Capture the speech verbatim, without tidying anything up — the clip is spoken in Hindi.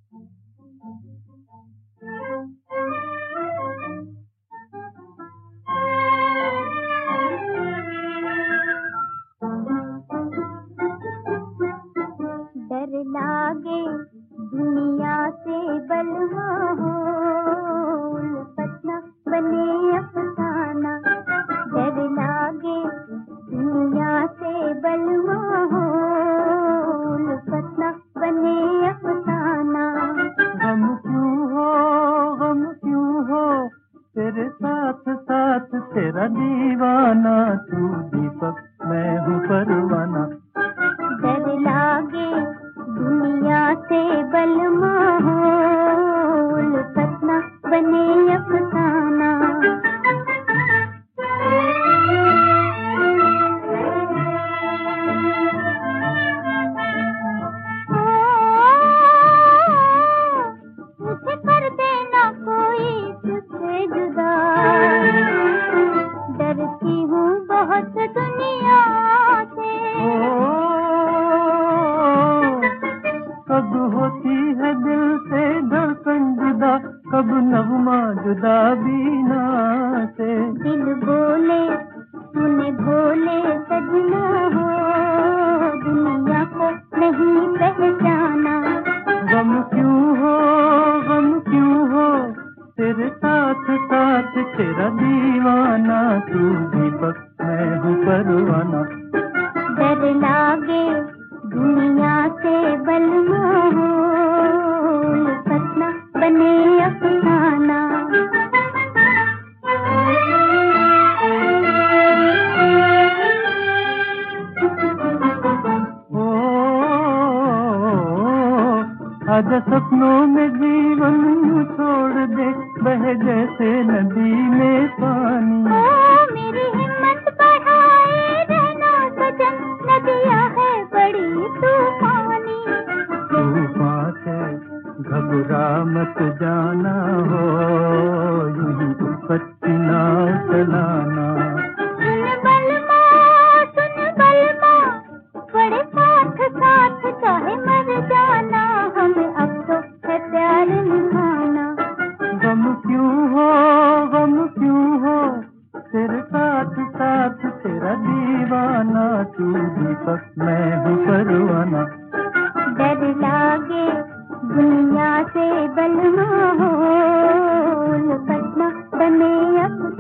डर लागे दुनिया से बलवा हो, उल्फत न बने अफसाना। डर लागे दुनिया से बलवा हो, उल्फत न बने अफसाना। गम क्यों हो, गम क्यों हो, तेरे साथ साथ तेरा दीवाना। तू दीपक मैं हूँ परवाना। डर लागे दुनिया से बलवा हो, उल्फत न बने अफसाना। मुझे कर देना कोई तुझसे जुदा, डरती हूँ बहुत दुनिया से। कब होती है दिल से धड़कन जुदा, कब नगमा जुदा बीना से। दिल बोले तूने भोले सजना हो, दुनिया को नहीं पहचाना। गम क्यों हो, गम क्यों हो, तेरे साथ साथ तेरा दीवाना। तू दीपक मैं हूँ परवाना। डर लागे दुनिया से बलवा हो, उल्फत न बने अफसाना। आजा सपनों में जीवन छोड़ दे, बह जैसे नदी में पानी। ओ मेरी हिम्मत बढ़ाए रहना सजन, नदियाँ है बड़ी तूफानी। तूफान से घबरा मत जाना हो, यूं ही पत्ती नाव चलाना। सुन बलमा, सुन बलमा, बड़े साथ साथ चाहे मर जाना, हमें अब तो है प्यार निभाना। गम क्यों हो, गम क्यों हो, तेरे साथ साथ तेरा दीवाना। तू दीपक मैं हूँ परवाना। डर लागे दुनिया से बलवा हो, उल्फत न बने अब